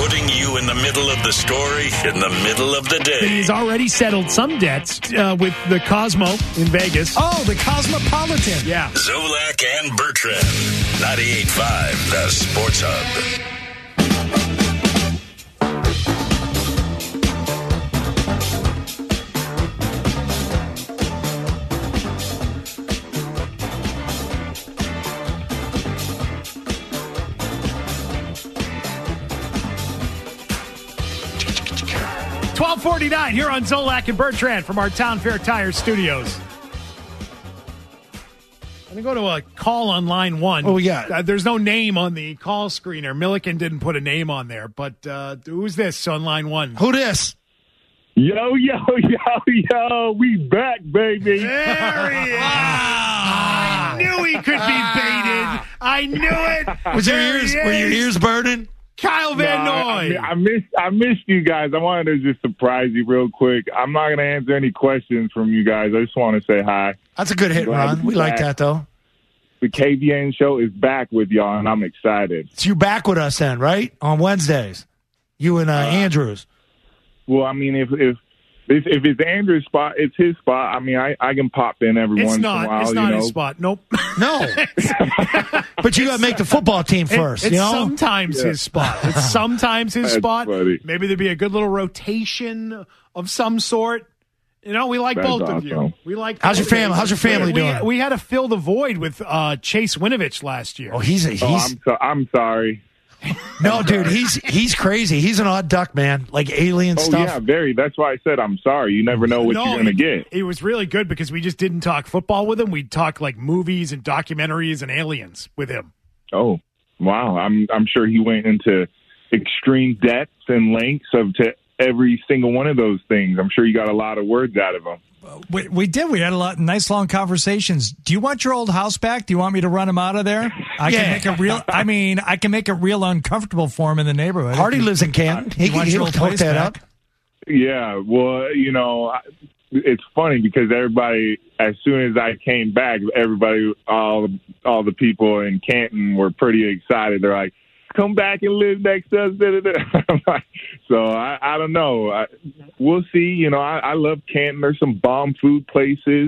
putting you in the middle of the story in the middle of the day. He's already settled some debts with the Cosmo in Vegas. Oh, the Cosmopolitan. Yeah. Zolak and Bertrand. 98.5, the Sports Hub. $12.49 here on Zolak and Bertrand from our Town Fair Tire studios. I'm going to go to a call on line one. Oh, yeah. There's no name on the call screener. Milliken didn't put a name on there, but who's this on line one? Who this? Yo, we back, baby. There he is. I knew he could be baited. I knew it. Were your ears burning? Kyle Van Noy. I missed you guys. I wanted to just surprise you real quick. I'm not going to answer any questions from you guys. I just want to say hi. That's a good hit, Ron. We like that, though. The KVN show is back with y'all, and I'm excited. So you're back with us then, right? On Wednesdays. You and Andrews. Well, I mean, if it's Andrew's spot, it's his spot. I mean, I can pop in every once in a while. It's not his spot. Nope. No. But you got to make the football team first, It's sometimes his spot. It's sometimes his spot. Funny. Maybe there'd be a good little rotation of some sort. You know, we like both of you. We like. How's your family? How's your family doing? We had to fill the void with Chase Winovich last year. Oh, he's. I'm sorry. No, dude, he's crazy. He's an odd duck, man. Like alien stuff. Oh, yeah, very. That's why I said I'm sorry. You never know what you're going to get. It was really good because we just didn't talk football with him. We'd talk like movies and documentaries and aliens with him. Oh, wow. I'm sure he went into extreme depths and lengths to every single one of those things. I'm sure you got a lot of words out of him. We did. We had a lot nice long conversations. Do you want your old house back? Do you want me to run him out of there? I can make it real uncomfortable for him in the neighborhood. Hardy lives in Canton. He'll hook that up. Yeah, well, it's funny because everybody, as soon as I came back, all the people in Canton were pretty excited. They're like, come back and live next to us. So I don't know. We'll see. I love Canton. There's some bomb food places.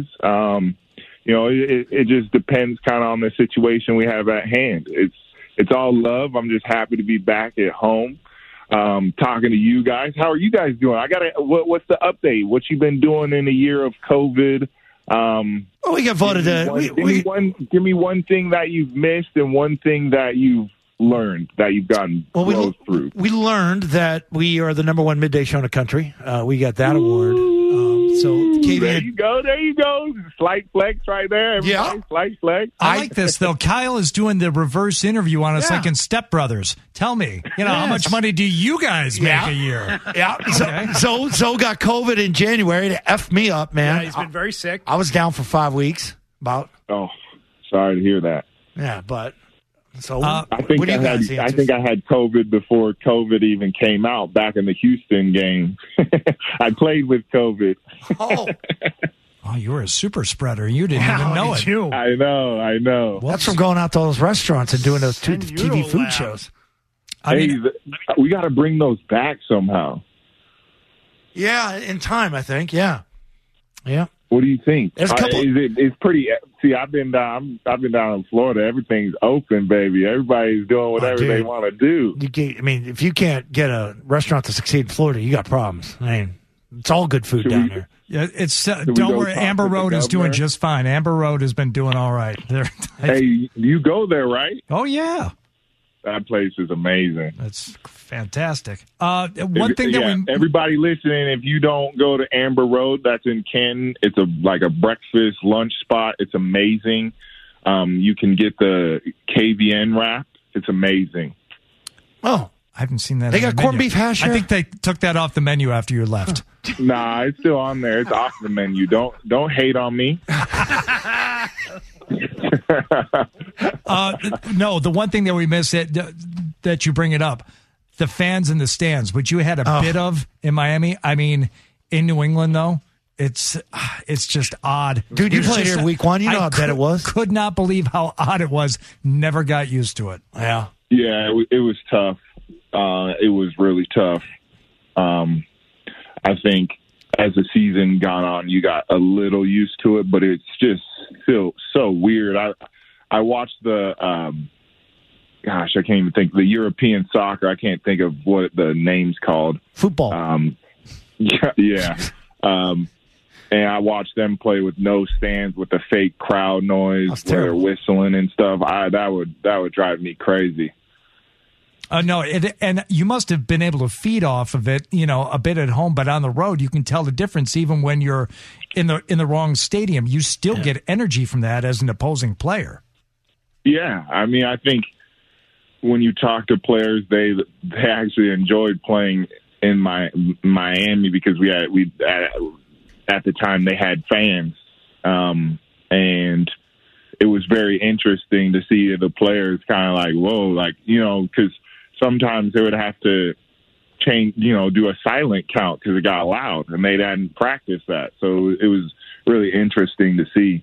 It just depends kind of on the situation we have at hand. It's all love. I'm just happy to be back at home, talking to you guys. How are you guys doing? What's the update? What you been doing in a year of COVID? We got voted. Give me one thing that you've missed and one thing that you've learned that you've gotten through. We learned that we are the number one midday show in the country. We got that award. So KVN, there you go. Slight flex right there. Everybody. Slight flex. I like this though. Kyle is doing the reverse interview on us like in Step Brothers. Tell me, how much money do you guys make a year? Yeah. Okay. So got COVID in January to F me up, man. Yeah, he's been very sick. I was down for 5 weeks. Oh, sorry to hear that. Yeah, but. So I think I had COVID before COVID even came out back in the Houston game. I played with COVID. Oh, you were a super spreader. You didn't even know it. I know. Well, that's from going out to all those restaurants and doing those TV food shows. We got to bring those back somehow. Yeah, in time, I think. Yeah. What do you think? It's pretty. See, I've been down in Florida. Everything's open, baby. Everybody's doing whatever they want to do. If you can't get a restaurant to succeed in Florida, you got problems. It's all good food down there. Yeah, don't worry. Amber Road is doing just fine. Amber Road has been doing all right. Hey, you go there, right? Oh yeah. That place is amazing. That's fantastic. Everybody listening, if you don't go to Amber Road, that's in Canton. It's like a breakfast lunch spot. It's amazing. You can get the KVN wrap. It's amazing. Oh, I haven't seen that. They got corned beef hash. I think they took that off the menu after you left. Nah, it's still on there. It's off the menu. Don't hate on me. No, the one thing that we missed that you bring it up, the fans in the stands, which you had a bit of in Miami. I mean, in New England though, it's just odd. Dude, you played here week 1. You know how bad it was. Could not believe how odd it was. Never got used to it. Yeah. Yeah, it was tough. it was really tough. I think as the season gone on, you got a little used to it, but it's just still so weird. I watched the, I can't even think, the European soccer. I can't think of what the name's called. Football. Yeah. And I watched them play with no stands with the fake crowd noise where they're whistling and stuff. That would drive me crazy. No, and you must have been able to feed off of it, a bit at home, but on the road you can tell the difference. Even when you're in the wrong stadium, you still get energy from that as an opposing player. Yeah, I mean, I think when you talk to players, they actually enjoyed playing in Miami because at the time they had fans, and it was very interesting to see the players kind of like, whoa, like, because sometimes they would have to change, do a silent count because it got loud, and they hadn't practiced that. So it was really interesting to see.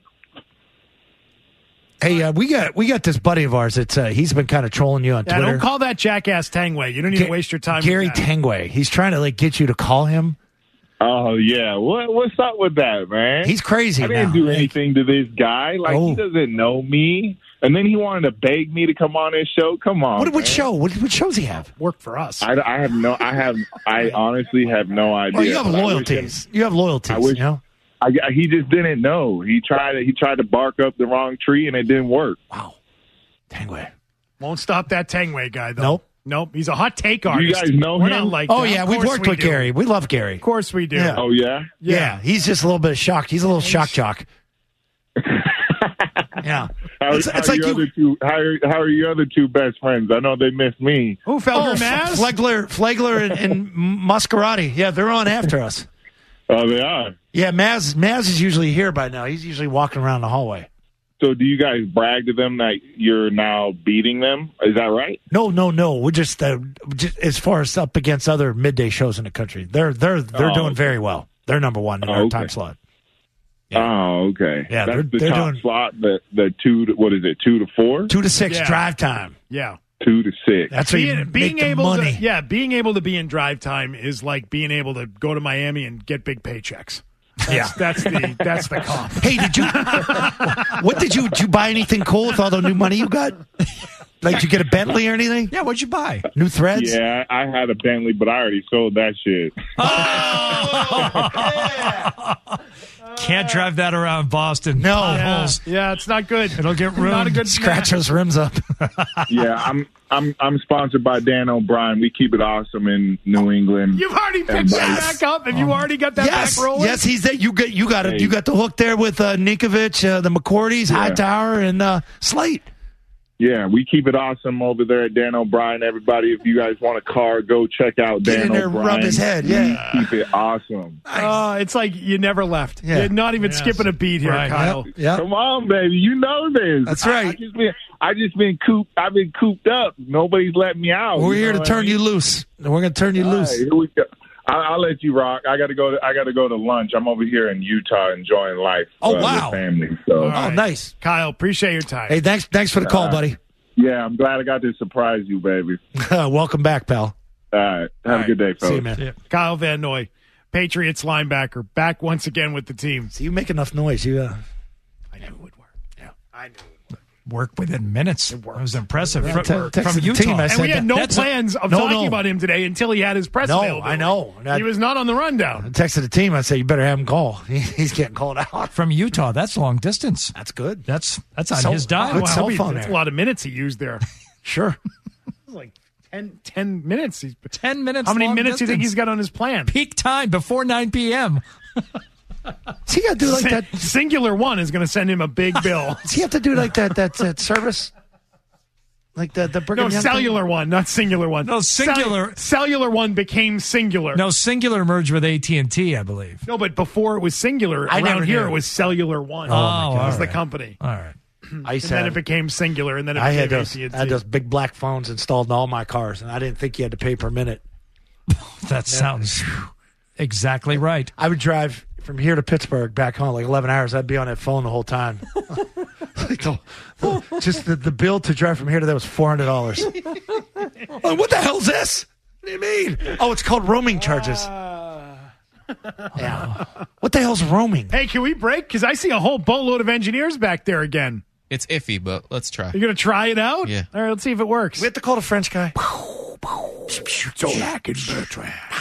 Hey, we got this buddy of ours. He's been kind of trolling you on Twitter. Don't call that jackass Tangway. You don't need to waste your time. Gary with that. Tangway. He's trying to get you to call him. Oh yeah, what's up with that, man? He's crazy. I didn't do anything to this guy. He doesn't know me, and then he wanted to beg me to come on his show. Come on, what show? What shows he have? Work for us. I honestly have no idea. Well, you have loyalties. You have loyalties. I wish, he just didn't know. He tried to bark up the wrong tree, and it didn't work. Wow, Tangway won't stop that Tangway guy though. Nope. He's a hot take artist. You guys know We're him? not like that. that. We've worked with Gary. We love Gary. Of course we do. Yeah. Oh yeah. Yeah, he's just a little bit shocked. He's a little shock jock. Yeah. How are your other two best friends? I know they miss me. Who, Felger Maz? Flagler and Mascarati. Yeah, they're on after us. Oh, they are? Yeah, Maz is usually here by now. He's usually walking around the hallway. So do you guys brag to them that you're now beating them? Is that right? No. We're just as far as up against other midday shows in the country. They're doing very well. They're number one in our time slot. Yeah. Oh, okay. Yeah, that's the they're top doing slot. The 2 to, what is it? 2 to 4? 2 to 6 drive time. Yeah. 2 to 6. That's being able money. Being able to be in drive time is like being able to go to Miami and get big paychecks. That's the comp. Hey, did you buy anything cool with all the new money you got? Like, did you get a Bentley or anything? Yeah, what'd you buy? New threads? Yeah, I had a Bentley, but I already sold that shit. Can't drive that around Boston. No. Yeah, it's not good. It'll get ruined. Not a good Scratch those rims up. Yeah, I'm sponsored by Dan O'Brien. We keep it awesome in New England. You've already picked that back up. Have you already got that back rolling? Yes, he's there. You got the hook there with Ninkovich, the McCourtys, Hightower, and Slate. Yeah, we keep it awesome over there at Dan O'Brien. Everybody, if you guys want a car, go check out Dan O'Brien. Rub his head. Yeah, we keep it awesome. It's like you never left. Yeah. You're not even skipping a beat here, Kyle. Yep. Come on, baby, you know this. That's right. I've been cooped up. Nobody's letting me out. We're here to turn you loose. We're going to turn you loose. Here we go. I'll let you rock. I got to go to lunch. I'm over here in Utah enjoying life. Wow. With family. So. Nice, Kyle. Appreciate your time. Hey, thanks for the call, buddy. Yeah, I'm glad I got to surprise you, baby. Welcome back, pal. All right. Have a good day, folks. See you, man. Yeah. Kyle Van Noy, Patriots linebacker, back once again with the team. So you make enough noise. I knew it would work. Yeah, I knew it would. Work within minutes. It was impressive. Yeah, from Utah. Team, and we had no plans of talking about him today until he had his press availability. I know. He was not on the rundown. I texted the team. I said, you better have him call. He's getting called out. From Utah. That's long dime. That's good. That's on his dime. Good cell phone That's there. a lot of minutes he used there. Sure. Like 10 minutes. 10 minutes. How many long minutes do you think distance. he's got on his plan? Peak time before 9 p.m. Does he got to do like that? Singular One is going to send him a big bill. Does he have to do like that service? Like the Brigham No, Young Cellular thing? One, not Singular One. No, Singular. Cellular One became Singular. No, Singular merged with AT&T, I believe. No, but before it was Singular, I never around here knew. it was Cellular One. Oh, my God. That was All the right. company. All right. And then it became Singular, and then it I became had AT&T. those big black phones installed in all my cars, and I didn't think you had to pay per minute. That sounds exactly right. I would drive from here to Pittsburgh back home, like 11 hours. I'd be on that phone the whole time. Just the bill to drive from here to there was $400. Like, what the hell's this? What do you mean? Oh, it's called roaming charges. Yeah. What the hell's roaming? Hey, can we break? Because I see a whole boatload of engineers back there again. It's iffy, but let's try. You're going to try it out? Yeah. All right, let's see if it works. We have to call the French guy. Zolak and Bertrand.